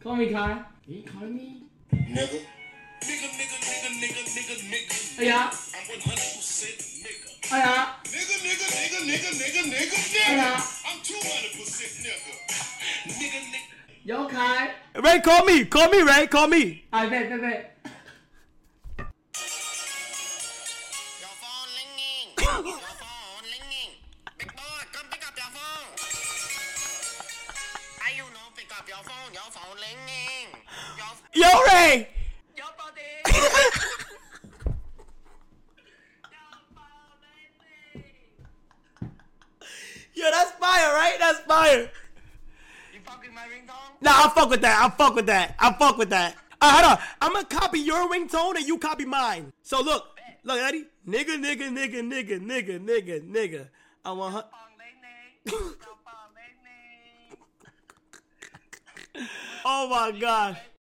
Call me Kai. Can you call me? Nigga. Nigga. Yeah. I'm 100% nigga. Yeah. Nigga. Yeah. I'm 200% nigga. Nigga. Yo, Kai. Ray, call me. Call me, Ray. Call me. I bet. Your phone ringing. Your phone ringing. Big boy, come pick up your phone. You know, pick up your phone. Your phone ringing. Yo, Ray. Yo, buddy. Yo, that's fire, right? That's fire. You fucking my ringtone? Nah, I fuck with that. Hold on. I'm gonna copy your ringtone and you copy mine. So look, Eddie. Nigga. I want her. Oh my gosh.